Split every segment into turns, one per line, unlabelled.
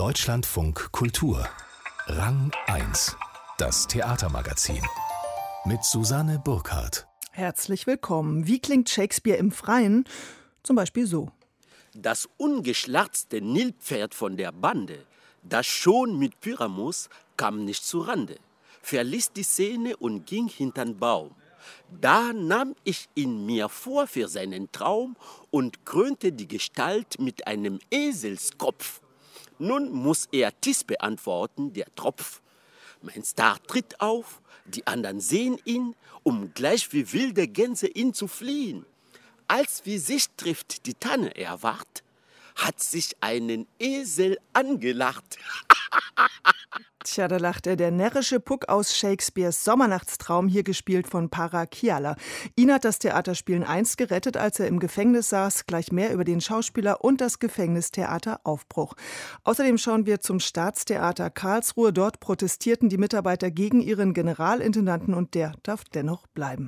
Deutschlandfunk Kultur. Rang 1. Das Theatermagazin. Mit Susanne Burkhardt.
Herzlich willkommen. Wie klingt Shakespeare im Freien? Zum Beispiel so.
Das ungeschlachtste Nilpferd von der Bande, das schon mit Pyramus kam nicht zu Rande, verließ die Szene und ging hintern Baum. Da nahm ich ihn mir vor für seinen Traum und krönte die Gestalt mit einem Eselskopf. Nun muss er Tis beantworten, der Tropf. Mein Star tritt auf, die anderen sehen ihn, um gleich wie wilde Gänse ihn zu fliehen. Als wie sich trifft die Tanne erwacht, hat sich einen Esel angelacht.
Tja, da lacht er, der närrische Puck aus Shakespeares Sommernachtstraum, hier gespielt von Parakiala. Ihn hat das Theaterspielen einst gerettet, als er im Gefängnis saß. Gleich mehr über den Schauspieler und das Gefängnistheater Aufbruch. Außerdem schauen wir zum Staatstheater Karlsruhe. Dort protestierten die Mitarbeiter gegen ihren Generalintendanten und der darf dennoch bleiben.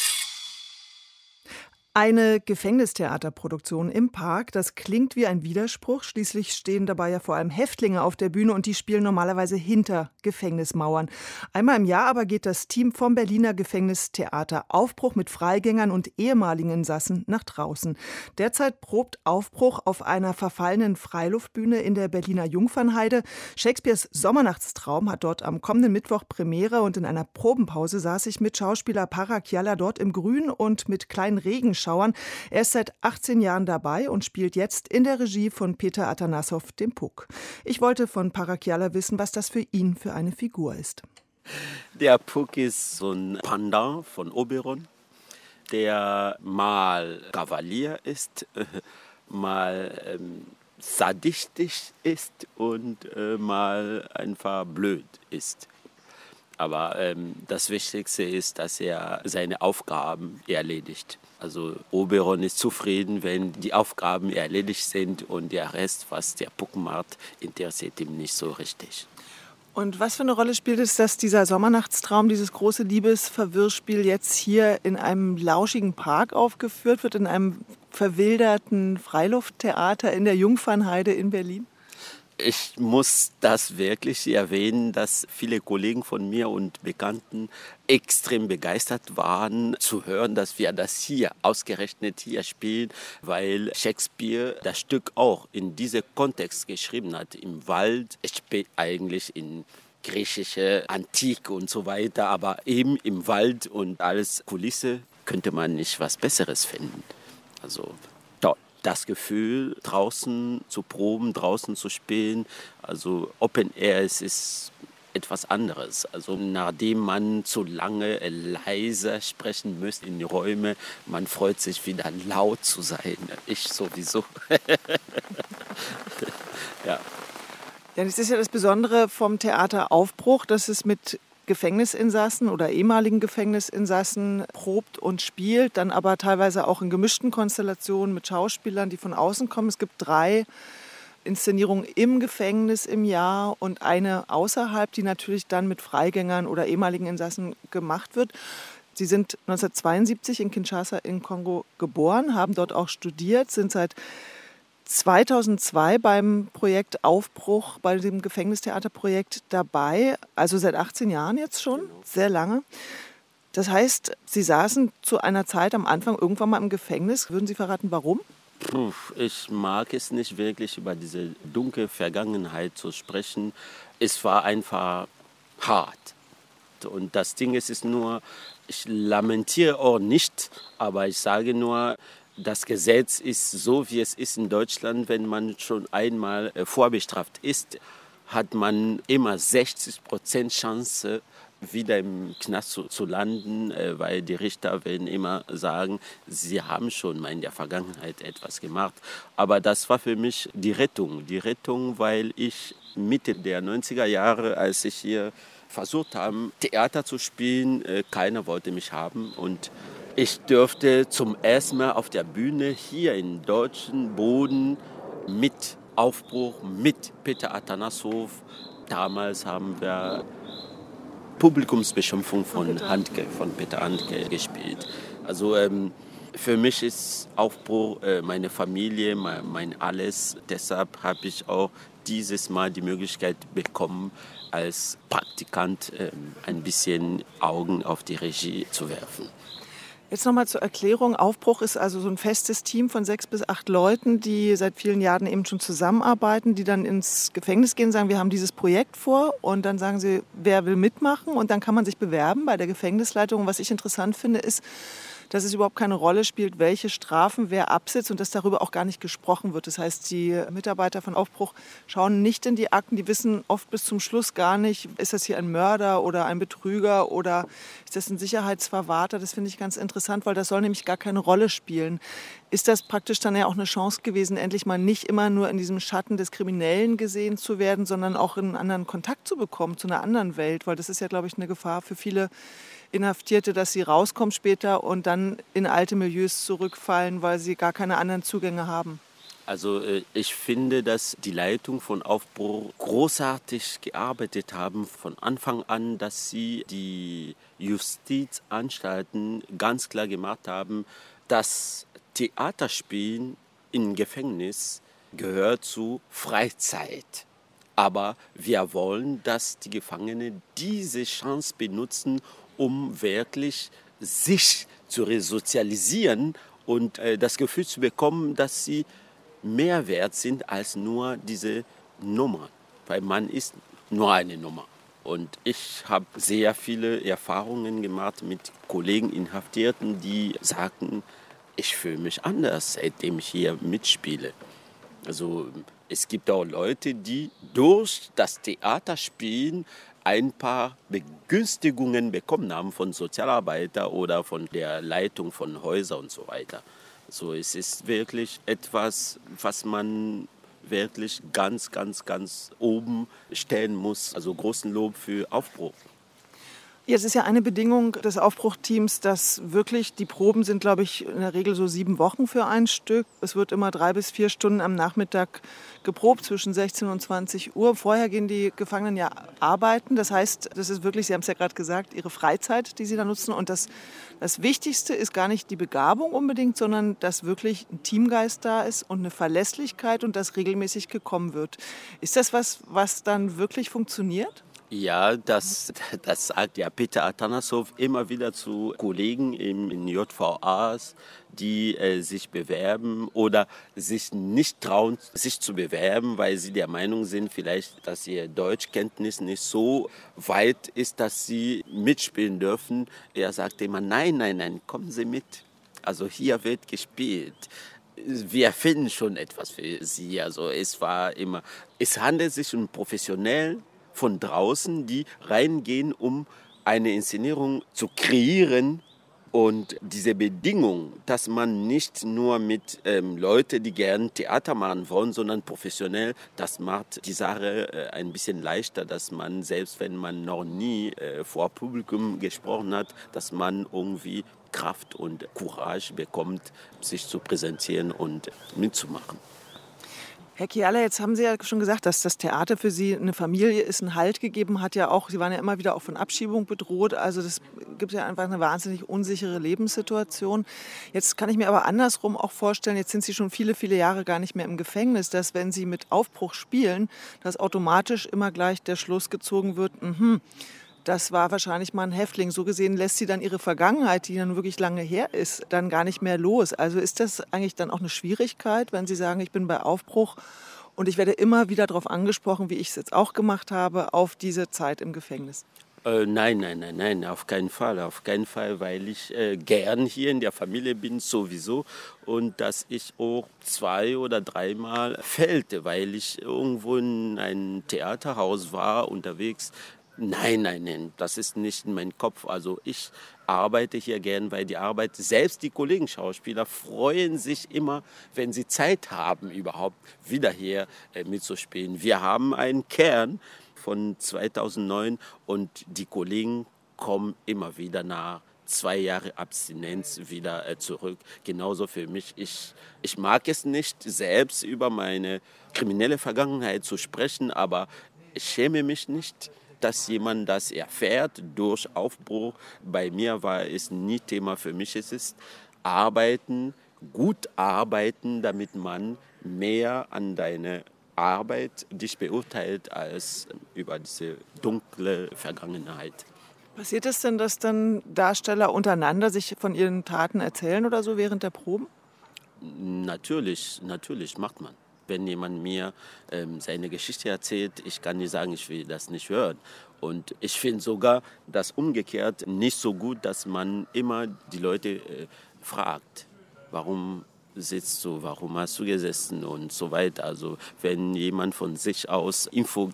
Eine Gefängnistheaterproduktion im Park, das klingt wie ein Widerspruch. Schließlich stehen dabei ja vor allem Häftlinge auf der Bühne und die spielen normalerweise hinter Gefängnismauern. Einmal im Jahr aber geht das Team vom Berliner Gefängnistheater Aufbruch mit Freigängern und ehemaligen Insassen nach draußen. Derzeit probt Aufbruch auf einer verfallenen Freiluftbühne in der Berliner Jungfernheide. Shakespeares Sommernachtstraum hat dort am kommenden Mittwoch Premiere und in einer Probenpause saß ich mit Schauspieler Parakiala dort im Grün und mit kleinen Regenschauern. Er ist seit 18 Jahren dabei und spielt jetzt in der Regie von Peter Atanassow den Puck. Ich wollte von Parakiala wissen, was das für ihn für eine Figur ist.
Der Puck ist so ein Pendant von Oberon, der mal Kavalier ist, mal sadistisch ist und mal einfach blöd ist. Aber das Wichtigste ist, dass er seine Aufgaben erledigt. Also Oberon ist zufrieden, wenn die Aufgaben erledigt sind und der Rest, was der Puck macht, interessiert ihm nicht so richtig.
Und was für eine Rolle spielt es, dass dieser Sommernachtstraum, dieses große Liebesverwirrspiel jetzt hier in einem lauschigen Park aufgeführt wird, in einem verwilderten Freilufttheater in der Jungfernheide in Berlin?
Ich muss das wirklich erwähnen, dass viele Kollegen von mir und Bekannten extrem begeistert waren, zu hören, dass wir das hier, ausgerechnet hier spielen, weil Shakespeare das Stück auch in diesem Kontext geschrieben hat, im Wald. Es spielt eigentlich in griechische Antike und so weiter, aber eben im Wald und als Kulisse könnte man nicht was Besseres finden. Also das Gefühl, draußen zu proben, draußen zu spielen, also Open Air, es ist etwas anderes. Also nachdem man zu lange leise sprechen muss in die Räume, man freut sich wieder laut zu sein. Ich sowieso. Ja.
Ja, das ist ja das Besondere vom Theater Aufbruch, dass es mit Gefängnisinsassen oder ehemaligen Gefängnisinsassen probt und spielt, dann aber teilweise auch in gemischten Konstellationen mit Schauspielern, die von außen kommen. Es gibt 3 Inszenierungen im Gefängnis im Jahr und eine außerhalb, die natürlich dann mit Freigängern oder ehemaligen Insassen gemacht wird. Sie sind 1972 in Kinshasa in Kongo geboren, haben dort auch studiert, sind seit 2002 beim Projekt Aufbruch, bei dem Gefängnistheaterprojekt dabei, also seit 18 Jahren jetzt schon, sehr lange. Das heißt, Sie saßen zu einer Zeit am Anfang irgendwann mal im Gefängnis. Würden Sie verraten, warum?
Ich mag es nicht wirklich, über diese dunkle Vergangenheit zu sprechen. Es war einfach hart. Und das Ding ist nur, ich lamentiere auch nicht, aber ich sage nur, das Gesetz ist so, wie es ist in Deutschland. Wenn man schon einmal vorbestraft ist, hat man immer 60% Chance, wieder im Knast zu landen, weil die Richter werden immer sagen, sie haben schon mal in der Vergangenheit etwas gemacht. Aber das war für mich die Rettung, weil ich Mitte der 90er Jahre, als ich hier versucht habe, Theater zu spielen, keiner wollte mich haben und ich durfte zum ersten Mal auf der Bühne hier im deutschen Boden mit Aufbruch, mit Peter Atanassow. Damals haben wir Publikumsbeschimpfung von Handke, von Peter Handke gespielt. Also Für mich ist Aufbruch meine Familie, mein Alles. Deshalb habe ich auch dieses Mal die Möglichkeit bekommen, als Praktikant ein bisschen Augen auf die Regie zu werfen.
Jetzt nochmal zur Erklärung. Aufbruch ist also so ein festes Team von 6 bis 8 Leuten, die seit vielen Jahren eben schon zusammenarbeiten, die dann ins Gefängnis gehen, sagen, wir haben dieses Projekt vor und dann sagen sie, wer will mitmachen und dann kann man sich bewerben bei der Gefängnisleitung. Und was ich interessant finde, ist, dass es überhaupt keine Rolle spielt, welche Strafen wer absitzt und dass darüber auch gar nicht gesprochen wird. Das heißt, die Mitarbeiter von Aufbruch schauen nicht in die Akten, die wissen oft bis zum Schluss gar nicht, ist das hier ein Mörder oder ein Betrüger oder ist das ein Sicherheitsverwahrter. Das finde ich ganz interessant, weil das soll nämlich gar keine Rolle spielen. Ist das praktisch dann ja auch eine Chance gewesen, endlich mal nicht immer nur in diesem Schatten des Kriminellen gesehen zu werden, sondern auch einen anderen Kontakt zu bekommen zu einer anderen Welt? Weil das ist ja, glaube ich, eine Gefahr für viele Inhaftierte, dass sie rauskommen später und dann in alte Milieus zurückfallen, weil sie gar keine anderen Zugänge haben.
Also ich finde, dass die Leitung von Aufbruch großartig gearbeitet haben von Anfang an, dass sie die Justizanstalten ganz klar gemacht haben, dass Theaterspielen im Gefängnis gehört zu Freizeit. Aber wir wollen, dass die Gefangenen diese Chance benutzen, um wirklich sich zu resozialisieren und das Gefühl zu bekommen, dass sie mehr wert sind als nur diese Nummer. Weil man ist nur eine Nummer. Und ich habe sehr viele Erfahrungen gemacht mit Kollegen Inhaftierten, die sagten, ich fühle mich anders, seitdem ich hier mitspiele. Also es gibt auch Leute, die durch das Theaterspielen ein paar Begünstigungen bekommen haben von Sozialarbeitern oder von der Leitung von Häusern und so weiter. So, es ist wirklich etwas, was man wirklich ganz, ganz, ganz oben stellen muss. Also großen Lob für Aufbruch.
Jetzt ist ja eine Bedingung des Aufbruchteams, dass wirklich, die Proben sind, glaube ich, in der Regel so 7 Wochen für ein Stück. Es wird immer 3 bis 4 Stunden am Nachmittag geprobt, zwischen 16 und 20 Uhr. Vorher gehen die Gefangenen ja arbeiten. Das heißt, das ist wirklich, Sie haben es ja gerade gesagt, ihre Freizeit, die sie da nutzen. Und das Wichtigste ist gar nicht die Begabung unbedingt, sondern dass wirklich ein Teamgeist da ist und eine Verlässlichkeit und dass regelmäßig gekommen wird. Ist das was dann wirklich funktioniert?
Ja, das sagt ja Peter Atanasov immer wieder zu Kollegen in JVAs, die sich bewerben oder sich nicht trauen, sich zu bewerben, weil sie der Meinung sind, vielleicht, dass ihr Deutschkenntnis nicht so weit ist, dass sie mitspielen dürfen. Er sagt immer, nein, kommen Sie mit. Also hier wird gespielt. Wir finden schon etwas für Sie. Also es handelt sich um professionell von draußen, die reingehen, um eine Inszenierung zu kreieren. Und diese Bedingung, dass man nicht nur mit Leuten, die gerne Theater machen wollen, sondern professionell, das macht die Sache ein bisschen leichter, dass man, selbst wenn man noch nie vor Publikum gesprochen hat, dass man irgendwie Kraft und Courage bekommt, sich zu präsentieren und mitzumachen.
Herr Kiala, jetzt haben Sie ja schon gesagt, dass das Theater für Sie eine Familie ist, einen Halt gegeben hat. Ja auch, Sie waren ja immer wieder auch von Abschiebung bedroht. Also das gibt ja einfach eine wahnsinnig unsichere Lebenssituation. Jetzt kann ich mir aber andersrum auch vorstellen, jetzt sind Sie schon viele, viele Jahre gar nicht mehr im Gefängnis, dass wenn Sie mit Aufbruch spielen, dass automatisch immer gleich der Schluss gezogen wird, das war wahrscheinlich mal ein Häftling. So gesehen lässt sie dann ihre Vergangenheit, die dann wirklich lange her ist, dann gar nicht mehr los. Also ist das eigentlich dann auch eine Schwierigkeit, wenn Sie sagen, ich bin bei Aufbruch und ich werde immer wieder darauf angesprochen, wie ich es jetzt auch gemacht habe, auf diese Zeit im Gefängnis?
Nein, auf keinen Fall, weil ich gern hier in der Familie bin sowieso und dass ich auch 2 oder 3 Mal fällte, weil ich irgendwo in einem Theaterhaus war, unterwegs. Nein, das ist nicht in meinem Kopf. Also ich arbeite hier gern, weil die Arbeit, selbst die Kollegen Schauspieler freuen sich immer, wenn sie Zeit haben, überhaupt wieder hier mitzuspielen. Wir haben einen Kern von 2009 und die Kollegen kommen immer wieder nach 2 Jahren Abstinenz wieder zurück. Genauso für mich. Ich mag es nicht, selbst über meine kriminelle Vergangenheit zu sprechen, aber ich schäme mich nicht, dass jemand das erfährt durch Aufbruch. Bei mir war es nie Thema, für mich ist es. arbeiten, gut arbeiten, damit man mehr an deine Arbeit dich beurteilt als über diese dunkle Vergangenheit.
Passiert es denn, dass dann Darsteller untereinander sich von ihren Taten erzählen oder so während der Proben?
Natürlich macht man. Wenn jemand mir seine Geschichte erzählt, ich kann nicht sagen, ich will das nicht hören. Und ich finde sogar das umgekehrt nicht so gut, dass man immer die Leute fragt, warum sitzt du, warum hast du gesessen und so weiter. Also wenn jemand von sich aus Info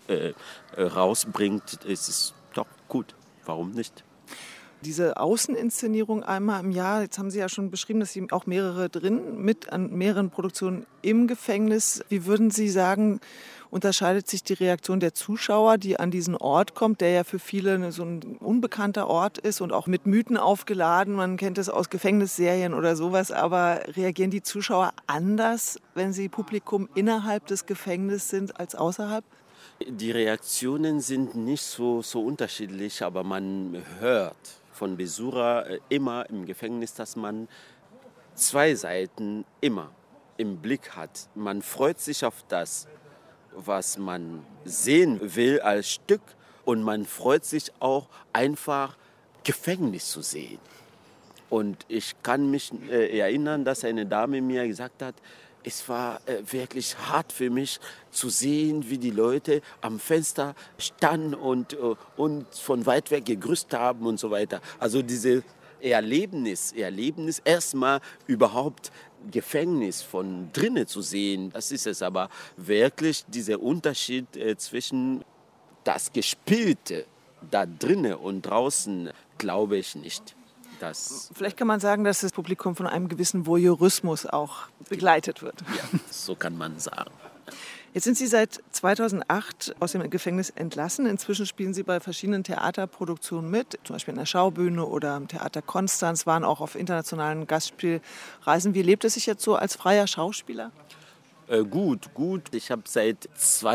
rausbringt, ist es doch gut. Warum nicht?
Diese Außeninszenierung einmal im Jahr, jetzt haben Sie ja schon beschrieben, dass Sie auch mehrere mit an mehreren Produktionen im Gefängnis. Wie würden Sie sagen, unterscheidet sich die Reaktion der Zuschauer, die an diesen Ort kommt, der ja für viele so ein unbekannter Ort ist und auch mit Mythen aufgeladen? Man kennt es aus Gefängnisserien oder sowas, aber reagieren die Zuschauer anders, wenn sie Publikum innerhalb des Gefängnisses sind als außerhalb?
Die Reaktionen sind nicht so unterschiedlich, aber man hört von Besuchern immer im Gefängnis, dass man zwei Seiten immer im Blick hat. Man freut sich auf das, was man sehen will als Stück, und man freut sich auch einfach, Gefängnis zu sehen. Und ich kann mich erinnern, dass eine Dame mir gesagt hat, es war wirklich hart für mich zu sehen, wie die Leute am Fenster standen und von weit weg gegrüßt haben und so weiter. Also dieses Erlebnis erstmal überhaupt Gefängnis von drinnen zu sehen, das ist es. Aber wirklich dieser Unterschied zwischen das Gespielte da drinnen und draußen, glaube ich nicht.
Vielleicht kann man sagen, dass das Publikum von einem gewissen Voyeurismus auch begleitet wird.
Ja, so kann man sagen.
Jetzt sind Sie seit 2008 aus dem Gefängnis entlassen. Inzwischen spielen Sie bei verschiedenen Theaterproduktionen mit, zum Beispiel in der Schaubühne oder im Theater Konstanz, waren auch auf internationalen Gastspielreisen. Wie lebt es sich jetzt so als freier Schauspieler?
Gut. Ich habe seit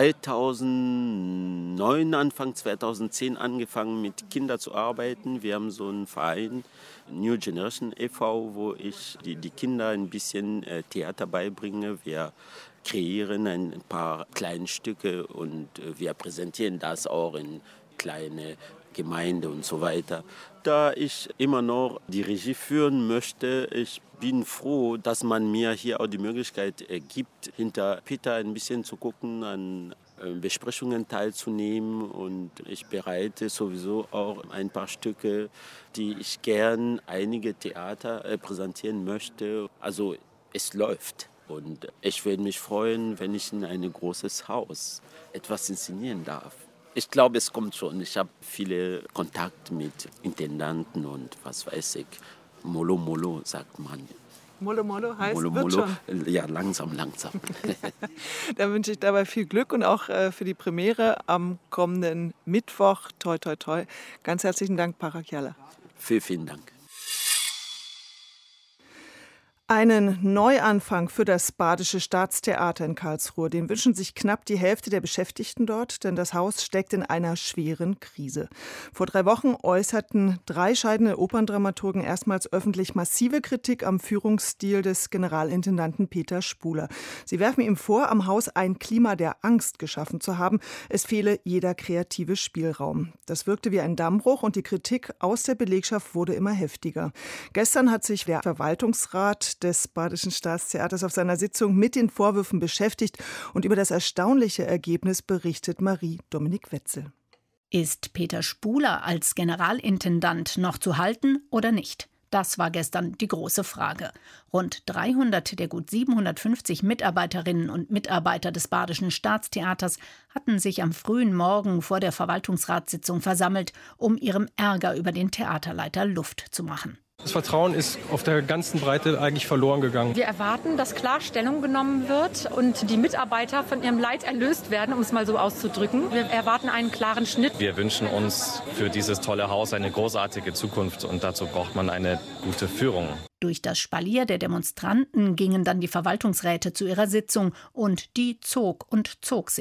2009, Anfang 2010 angefangen, mit Kindern zu arbeiten. Wir haben so einen Verein, New Generation e.V., wo ich die Kinder ein bisschen Theater beibringe. Wir kreieren ein paar kleine Stücke und wir präsentieren das auch in kleine Gemeinde und so weiter. Da ich immer noch die Regie führen möchte, ich bin froh, dass man mir hier auch die Möglichkeit gibt, hinter Peter ein bisschen zu gucken, an Besprechungen teilzunehmen, und ich bereite sowieso auch ein paar Stücke, die ich gern einige Theater präsentieren möchte. Also es läuft. Und ich würde mich freuen, wenn ich in ein großes Haus etwas inszenieren darf. Ich glaube, es kommt schon. Ich habe viele Kontakte mit Intendanten und was weiß ich. Molo, sagt man.
Molo heißt,
Molo.
Wird schon.
Ja, langsam.
Da wünsche ich dabei viel Glück und auch für die Premiere am kommenden Mittwoch. Toi, toi, toi. Ganz herzlichen Dank, Parag Yalla.
Vielen Dank.
Einen Neuanfang für das Badische Staatstheater in Karlsruhe, den wünschen sich knapp die Hälfte der Beschäftigten dort, denn das Haus steckt in einer schweren Krise. Vor 3 Wochen äußerten 3 scheidende Operndramaturgen erstmals öffentlich massive Kritik am Führungsstil des Generalintendanten Peter Spuler. Sie werfen ihm vor, am Haus ein Klima der Angst geschaffen zu haben. Es fehle jeder kreative Spielraum. Das wirkte wie ein Dammbruch und die Kritik aus der Belegschaft wurde immer heftiger. Gestern hat sich der Verwaltungsrat des Badischen Staatstheaters auf seiner Sitzung mit den Vorwürfen beschäftigt und über das erstaunliche Ergebnis berichtet Marie-Dominik Wetzel.
Ist Peter Spuler als Generalintendant noch zu halten oder nicht? Das war gestern die große Frage. Rund 300 der gut 750 Mitarbeiterinnen und Mitarbeiter des Badischen Staatstheaters hatten sich am frühen Morgen vor der Verwaltungsratssitzung versammelt, um ihrem Ärger über den Theaterleiter Luft zu machen.
Das Vertrauen ist auf der ganzen Breite eigentlich verloren gegangen.
Wir erwarten, dass klar Stellung genommen wird und die Mitarbeiter von ihrem Leid erlöst werden, um es mal so auszudrücken. Wir erwarten einen klaren Schnitt.
Wir wünschen uns für dieses tolle Haus eine großartige Zukunft und dazu braucht man eine gute Führung.
Durch das Spalier der Demonstranten gingen dann die Verwaltungsräte zu ihrer Sitzung und die zog sich.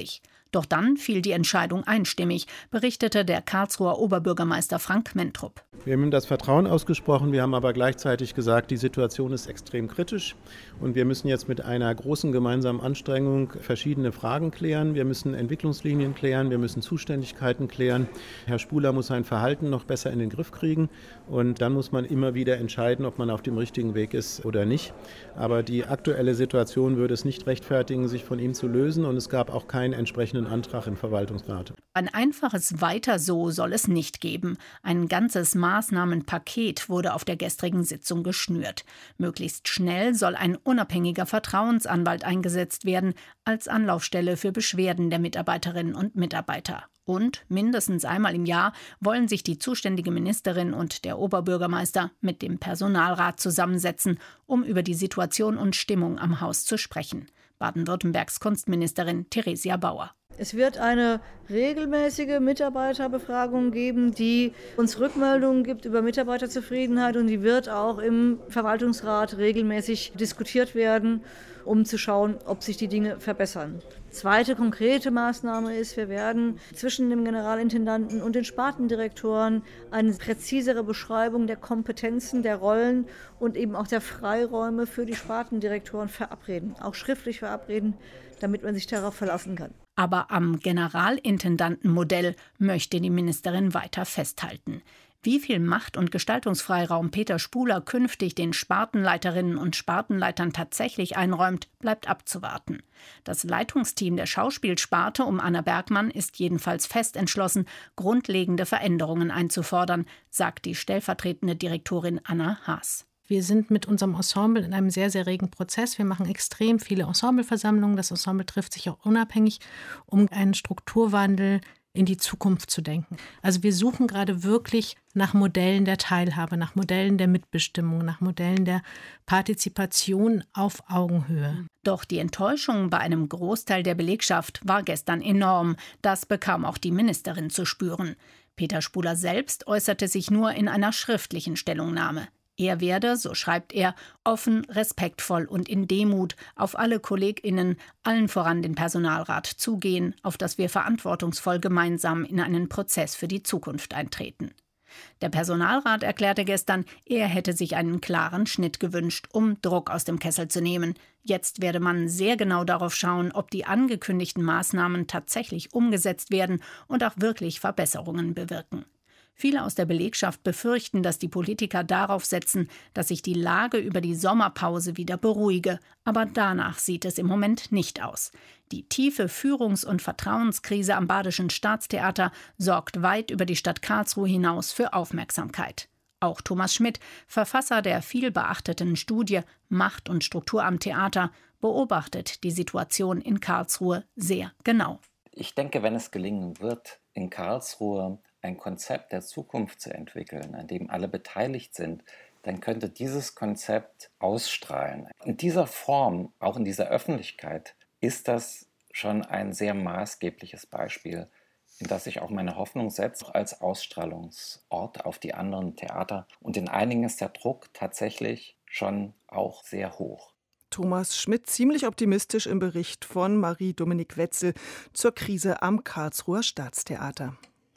Doch dann fiel die Entscheidung einstimmig, berichtete der Karlsruher Oberbürgermeister Frank Mentrup.
Wir haben ihm das Vertrauen ausgesprochen, wir haben aber gleichzeitig gesagt, die Situation ist extrem kritisch und wir müssen jetzt mit einer großen gemeinsamen Anstrengung verschiedene Fragen klären. Wir müssen Entwicklungslinien klären, wir müssen Zuständigkeiten klären. Herr Spuler muss sein Verhalten noch besser in den Griff kriegen und dann muss man immer wieder entscheiden, ob man auf dem richtigen Weg ist oder nicht. Aber die aktuelle Situation würde es nicht rechtfertigen, sich von ihm zu lösen und es gab auch keinen entsprechenden Antrag im Verwaltungsrat.
Ein einfaches Weiter so soll es nicht geben. Ein ganzes Maßnahmenpaket wurde auf der gestrigen Sitzung geschnürt. Möglichst schnell soll ein unabhängiger Vertrauensanwalt eingesetzt werden als Anlaufstelle für Beschwerden der Mitarbeiterinnen und Mitarbeiter. Und mindestens einmal im Jahr wollen sich die zuständige Ministerin und der Oberbürgermeister mit dem Personalrat zusammensetzen, um über die Situation und Stimmung am Haus zu sprechen. Baden-Württembergs Kunstministerin Theresia Bauer.
Es wird eine regelmäßige Mitarbeiterbefragung geben, die uns Rückmeldungen gibt über Mitarbeiterzufriedenheit und die wird auch im Verwaltungsrat regelmäßig diskutiert werden, um zu schauen, ob sich die Dinge verbessern. Zweite konkrete Maßnahme ist, wir werden zwischen dem Generalintendanten und den Spartendirektoren eine präzisere Beschreibung der Kompetenzen, der Rollen und eben auch der Freiräume für die Spartendirektoren verabreden, auch schriftlich verabreden, damit man sich darauf verlassen kann.
Aber am Generalintendantenmodell möchte die Ministerin weiter festhalten. Wie viel Macht- und Gestaltungsfreiraum Peter Spuler künftig den Spartenleiterinnen und Spartenleitern tatsächlich einräumt, bleibt abzuwarten. Das Leitungsteam der Schauspielsparte um Anna Bergmann ist jedenfalls fest entschlossen, grundlegende Veränderungen einzufordern, sagt die stellvertretende Direktorin Anna Haas.
Wir sind mit unserem Ensemble in einem sehr, sehr regen Prozess. Wir machen extrem viele Ensembleversammlungen. Das Ensemble trifft sich auch unabhängig, um einen Strukturwandel in die Zukunft zu denken. Also wir suchen gerade wirklich nach Modellen der Teilhabe, nach Modellen der Mitbestimmung, nach Modellen der Partizipation auf Augenhöhe.
Doch die Enttäuschung bei einem Großteil der Belegschaft war gestern enorm. Das bekam auch die Ministerin zu spüren. Peter Spuler selbst äußerte sich nur in einer schriftlichen Stellungnahme. Er werde, so schreibt er, offen, respektvoll und in Demut auf alle KollegInnen, allen voran den Personalrat, zugehen, auf das wir verantwortungsvoll gemeinsam in einen Prozess für die Zukunft eintreten. Der Personalrat erklärte gestern, er hätte sich einen klaren Schnitt gewünscht, um Druck aus dem Kessel zu nehmen. Jetzt werde man sehr genau darauf schauen, ob die angekündigten Maßnahmen tatsächlich umgesetzt werden und auch wirklich Verbesserungen bewirken. Viele aus der Belegschaft befürchten, dass die Politiker darauf setzen, dass sich die Lage über die Sommerpause wieder beruhige. Aber danach sieht es im Moment nicht aus. Die tiefe Führungs- und Vertrauenskrise am Badischen Staatstheater sorgt weit über die Stadt Karlsruhe hinaus für Aufmerksamkeit. Auch Thomas Schmidt, Verfasser der vielbeachteten Studie Macht und Struktur am Theater, beobachtet die Situation in Karlsruhe sehr genau.
Ich denke, wenn es gelingen wird, in Karlsruhe ein Konzept der Zukunft zu entwickeln, an dem alle beteiligt sind, dann könnte dieses Konzept ausstrahlen. In dieser Form, auch in dieser Öffentlichkeit, ist das schon ein sehr maßgebliches Beispiel, in das ich auch meine Hoffnung setze, als Ausstrahlungsort auf die anderen Theater. Und in einigen ist der Druck tatsächlich schon auch sehr hoch.
Thomas Schmidt ziemlich optimistisch im Bericht von Marie-Dominique Wetzel zur Krise am Karlsruher Staatstheater.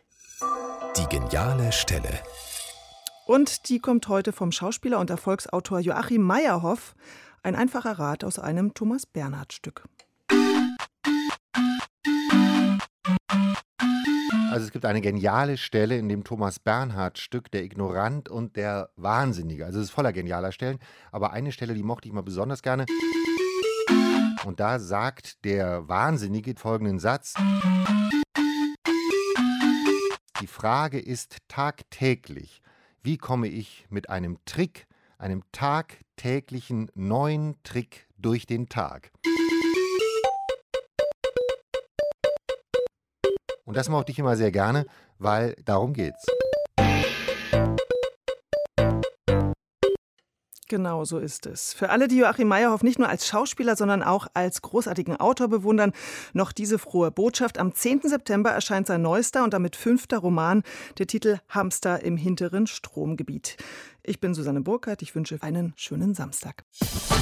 Die geniale Stelle.
Und die kommt heute vom Schauspieler und Erfolgsautor Joachim Meyerhoff. Ein einfacher Rat aus einem Thomas Bernhard-Stück.
Also es gibt eine geniale Stelle in dem Thomas Bernhard-Stück, Der Ignorant und der Wahnsinnige. Also es ist voller genialer Stellen, aber eine Stelle, die mochte ich mal besonders gerne. Und da sagt der Wahnsinnige folgenden Satz: Die Frage ist tagtäglich, wie komme ich mit einem Trick, einem tagtäglichen neuen Trick durch den Tag? Und das mochte ich immer sehr gerne, weil darum geht's.
Genau so ist es. Für alle, die Joachim Meyerhoff nicht nur als Schauspieler, sondern auch als großartigen Autor bewundern, noch diese frohe Botschaft. Am 10. September erscheint sein neuester und damit 5. Roman, der Titel Hamster im hinteren Stromgebiet. Ich bin Susanne Burkhardt, ich wünsche einen schönen Samstag.